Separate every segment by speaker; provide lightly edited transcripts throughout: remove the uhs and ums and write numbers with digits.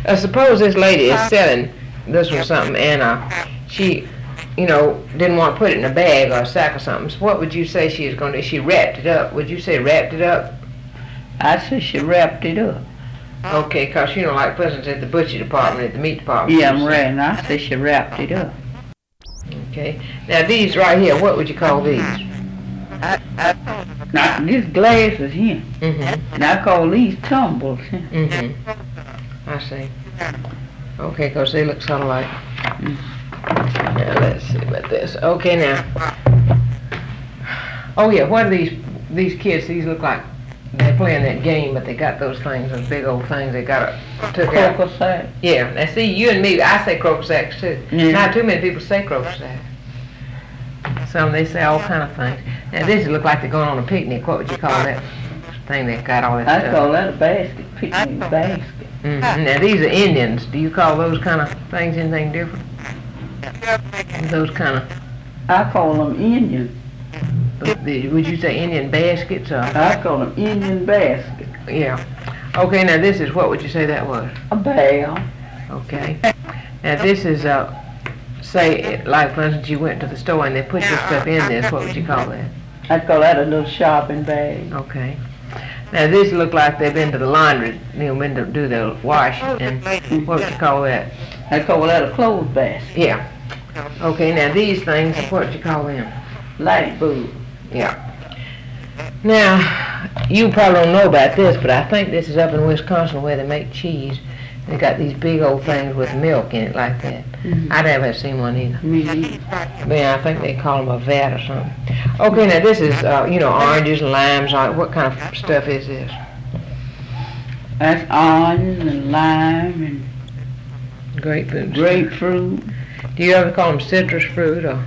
Speaker 1: Suppose this lady is selling this or something, and she, didn't want to put it in a bag or a sack or something. So what would you say she is going to do? She wrapped it up. Would you say wrapped it up?
Speaker 2: I said she wrapped it up.
Speaker 1: Okay, because like for instance at the butcher department, at the meat department.
Speaker 2: Yeah, I'm right. And I said she wrapped it up.
Speaker 1: Okay. Now these right here, what would you call these?
Speaker 2: Now, these glasses here.
Speaker 1: Mm-hmm.
Speaker 2: And I call these tumbles here.
Speaker 1: Mm-hmm. I see. Okay, because they look sort of like... Now, let's see about this. Okay, now. Oh, yeah, what are these kids? These look like they're playing that game, but they got those things, those big old things they got took out.
Speaker 2: Croaker sack.
Speaker 1: Yeah. Now, see, you and me, I say croaker sacks, too.
Speaker 2: Yeah.
Speaker 1: Not too many people say croaker sacks. Some, they say all kind of things. Now, this look like they're going on a picnic. What would you call that thing that got all that
Speaker 2: I
Speaker 1: stuff?
Speaker 2: call that a basket, picnic basket.
Speaker 1: Mm-hmm. Now, these are Indians. Do you call those kind of things anything different? Those kind of...
Speaker 2: I call them Indian.
Speaker 1: Would you say Indian baskets? Or?
Speaker 2: I call them Indian basket.
Speaker 1: Yeah. Okay, now this is, what would you say that was?
Speaker 2: A bale.
Speaker 1: Okay. Now this is, say, like for instance, you went to the store and they put your stuff in this. What would you call that?
Speaker 2: I'd call that a little shopping bag.
Speaker 1: Okay. Now this look like they've been to the laundry, been to do their wash, and what would you call that?
Speaker 2: I'd call that a clothes basket.
Speaker 1: Yeah. Okay, now these things, what would you call them?
Speaker 2: Light bulb.
Speaker 1: Yeah. Now, you probably don't know about this, but I think this is up in Wisconsin where they make cheese. They got these big old things with milk in it like that.
Speaker 2: Mm-hmm.
Speaker 1: I never have seen one either.
Speaker 2: Mm-hmm.
Speaker 1: But yeah, I think they call them a vat or something. Okay, now this is, oranges and limes. What kind of stuff is this?
Speaker 2: That's oranges and lime and
Speaker 1: Grapefruit.
Speaker 2: grapefruit.
Speaker 1: Do you ever call them citrus fruit or?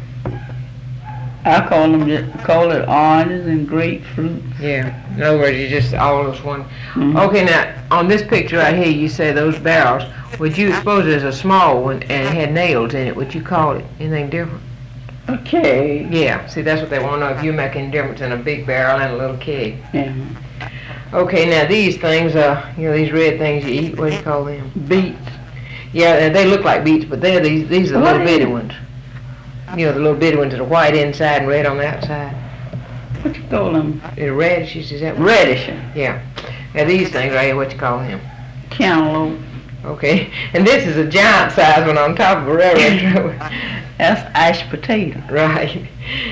Speaker 2: I call it oranges and grapefruit.
Speaker 1: Yeah. In other words, you just all those one.
Speaker 2: Mm-hmm.
Speaker 1: Okay, now on this picture right here, you say those barrels. Would you suppose there's a small one and it had nails in it? Would you call it anything different?
Speaker 2: Okay.
Speaker 1: Yeah. See, that's what they want to know, if you make any difference in a big barrel and a little keg.
Speaker 2: Yeah.
Speaker 1: Okay, now these things, these red things you eat. What do you call them?
Speaker 2: Beets.
Speaker 1: Yeah, they look like beets, but they're these are the
Speaker 2: What
Speaker 1: little
Speaker 2: is
Speaker 1: bitty
Speaker 2: it?
Speaker 1: ones. The little bitty ones that are white inside and red on the outside.
Speaker 2: What you call them?
Speaker 1: They're reddish, is that what?
Speaker 2: Reddish.
Speaker 1: Yeah. Now these things right here, what you call them?
Speaker 2: Cantaloupe.
Speaker 1: Okay. And this is a giant size one on top of a railroad track.
Speaker 2: That's ash potato.
Speaker 1: Right.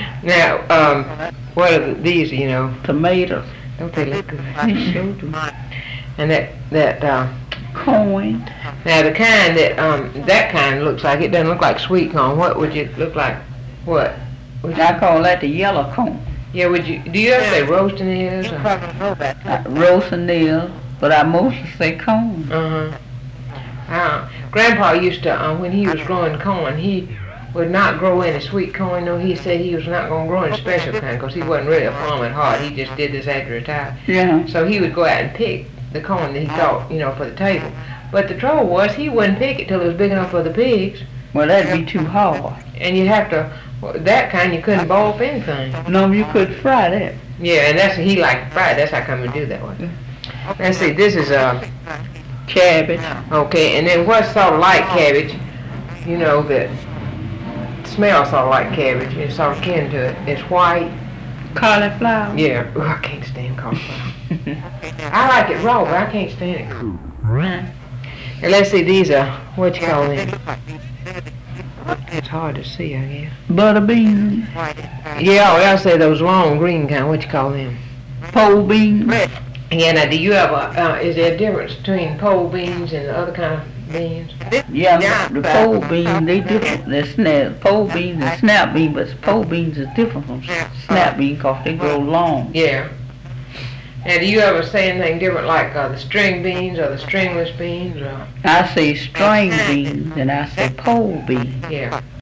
Speaker 1: Now, what are these,
Speaker 2: Tomatoes.
Speaker 1: Don't they look good? They sure do. And that
Speaker 2: Corn.
Speaker 1: now the kind that kind looks like, it doesn't look like sweet corn. What would it look like? What?
Speaker 2: I call that the yellow corn.
Speaker 1: Yeah, do you ever say roasting ears?
Speaker 2: Roasting ears, but I mostly say corn.
Speaker 1: Grandpa used to, when he was growing corn, he would not grow any sweet corn. No, he said he was not going to grow any special kind because he wasn't really a farmer at heart. He just did this after he retired.
Speaker 2: Yeah.
Speaker 1: So he would go out and pick the corn that he thought, for the table. But the trouble was, he wouldn't pick it till it was big enough for the pigs.
Speaker 2: Well, that'd be too hard.
Speaker 1: And you'd have to, that kind you couldn't boil up anything.
Speaker 2: No, you could fry that.
Speaker 1: Yeah, and that's, he liked to fry it. That's how come we do that one. Let's see, this is
Speaker 2: Cabbage.
Speaker 1: okay, and then what's sort of like cabbage, that smells sort of like cabbage, it's sort of kin to it. It's white.
Speaker 2: Cauliflower.
Speaker 1: Yeah, I can't stand cauliflower. I like it raw, but I can't stand it.
Speaker 2: Right.
Speaker 1: And let's see, these are, what you call them? It's hard to see, I guess.
Speaker 2: Butter beans.
Speaker 1: Yeah, or else say those long green kind, what you call them?
Speaker 2: Pole beans.
Speaker 1: Yeah, now do you ever, is there a difference between pole beans and the other kind of beans?
Speaker 2: Yeah, the pole beans, they different. The pole beans and snap beans, but pole beans is different from snap beans because they grow long.
Speaker 1: Yeah. Now, do you ever say anything different like the string beans or the stringless beans? Or?
Speaker 2: I say string beans and I say pole beans.
Speaker 1: Yeah.